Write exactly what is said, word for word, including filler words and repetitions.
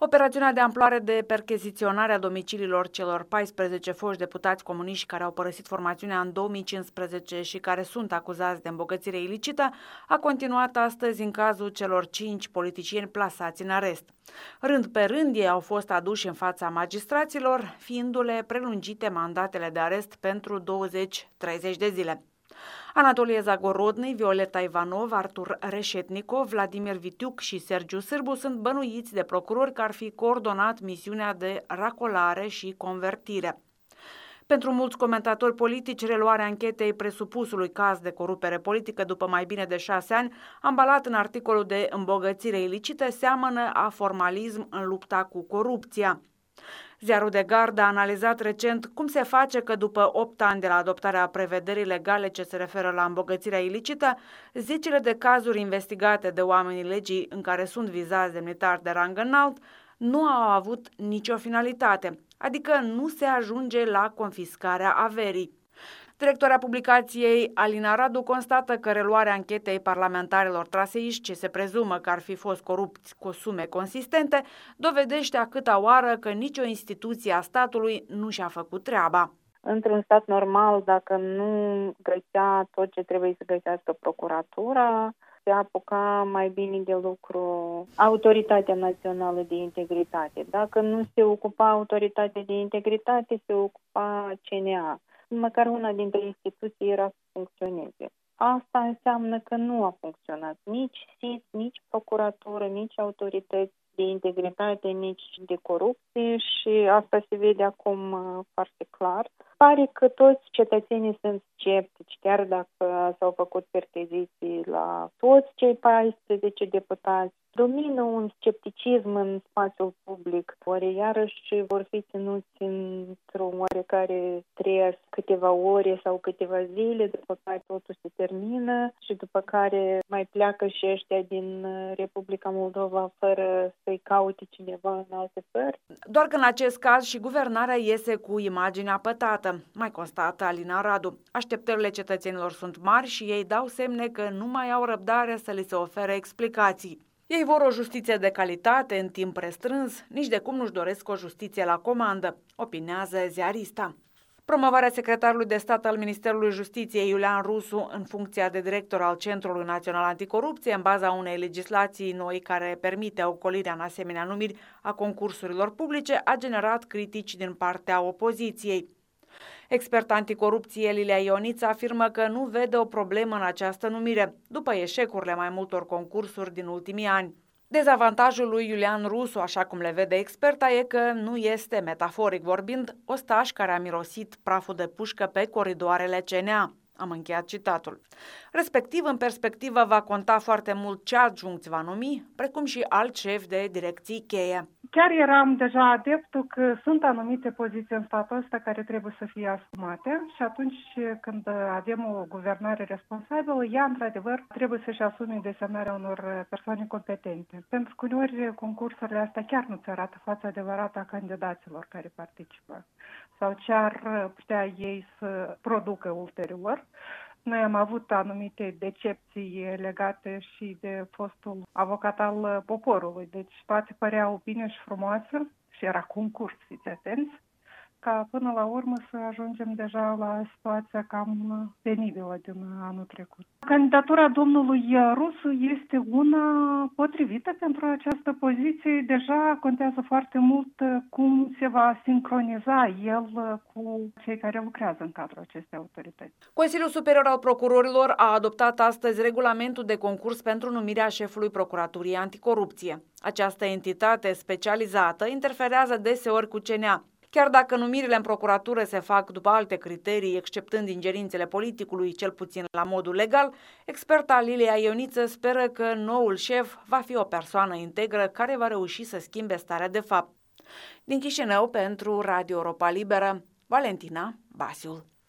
Operațiunea de amploare de percheziționare a domiciliilor celor paisprezece foști deputați comuniști care au părăsit formațiunea în două mii cincisprezece și care sunt acuzați de îmbogățire ilicită a continuat astăzi în cazul celor cinci politicieni plasați în arest. Rând pe rând, ei au fost aduși în fața magistraților, fiindu-le prelungite mandatele de arest pentru douăzeci treizeci de zile. Anatolie Zagorodny, Violeta Ivanov, Artur Reșetnikov, Vladimir Vitiuc și Sergiu Sârbu sunt bănuiți de procurori că ar fi coordonat misiunea de racolare și convertire. Pentru mulți comentatori politici, reluarea anchetei presupusului caz de corupere politică după mai bine de șase ani, ambalat în articolul de îmbogățire ilicită, seamănă a formalism în lupta cu corupția. Ziarul de Gardă a analizat recent cum se face că după opt ani de la adoptarea prevederii legale ce se referă la îmbogățirea ilicită, zecile de cazuri investigate de oamenii legii în care sunt vizați demnitari de rang înalt nu au avut nicio finalitate, adică nu se ajunge la confiscarea averii. Directoarea publicației Alina Radu constată că reluarea anchetei parlamentarilor traseiști, ce se prezumă că ar fi fost corupți cu sume consistente, dovedește a câta oară că nicio instituție a statului nu și-a făcut treaba. Într-un stat normal, dacă nu găsea tot ce trebuie să găsească procuratura, se apuca mai bine de lucru Autoritatea Națională de Integritate. Dacă nu se ocupa Autoritatea de Integritate, se ocupa C N A. Măcar una dintre instituții era să funcționeze. Asta înseamnă că nu a funcționat nici S I S, nici procuratură, nici autorități de integritate, nici de corupție și asta se vede acum foarte clar. Pare că toți cetățenii sunt sceptici, chiar dacă s-au făcut percheziții la toți cei paisprezece deputați. Domină un scepticism în spațiul public, ori iarăși vor fi ținuți într-o oarecare stres câteva ore sau câteva zile, după care totul se termină și după care mai pleacă și ăștia din Republica Moldova fără să-i caute cineva în alte țări. Doar că în acest caz și guvernarea iese cu imaginea pătată, mai constată Alina Radu. Așteptările cetățenilor sunt mari și ei dau semne că nu mai au răbdare să li se ofere explicații. Ei vor o justiție de calitate în timp restrâns, nici de cum nu-și doresc o justiție la comandă, opinează ziarista. Promovarea secretarului de stat al Ministerului Justiției, Iulian Rusu, în funcția de director al Centrului Național Anticorupție, în baza unei legislații noi care permite ocolirea în asemenea numiri a concursurilor publice, a generat critici din partea opoziției. Experta anticorupție Lilia Ioniță afirmă că nu vede o problemă în această numire, după eșecurile mai multor concursuri din ultimii ani. Dezavantajul lui Iulian Rusu, așa cum le vede experta, e că nu este, metaforic vorbind, ostaș care a mirosit praful de pușcă pe coridoarele C N A. Am încheiat citatul. Respectiv, în perspectivă, va conta foarte mult ce adjuncți va numi, precum și alt șef de direcții cheie. Chiar eram deja adeptul că sunt anumite poziții în statul ăsta care trebuie să fie asumate și atunci când avem o guvernare responsabilă, ea, într-adevăr, trebuie să-și asume desemnarea unor persoane competente. Pentru că uneori concursurile astea chiar nu-ți arată fața adevărată a candidaților care participă sau ce ar putea ei să producă ulterior. Noi am avut anumite decepții legate și de fostul avocat al poporului, deci toate păreau bine și frumoase și era concurs, fiți atenți, ca până la urmă să ajungem deja la situația cam penibilă din anul trecut. Candidatura domnului Rusu este una potrivită pentru această poziție. Deja contează foarte mult cum se va sincroniza el cu cei care lucrează în cadrul acestei autorități. Consiliul Superior al Procurorilor a adoptat astăzi regulamentul de concurs pentru numirea șefului Procuraturii Anticorupție. Această entitate specializată interferează deseori cu C N A. Chiar dacă numirile în procuratură se fac după alte criterii, exceptând ingerințele politicului, cel puțin la modul legal, experta Lilia Ioniță speră că noul șef va fi o persoană integră care va reuși să schimbe starea de fapt. Din Chișinău, pentru Radio Europa Liberă, Valentina Basiul.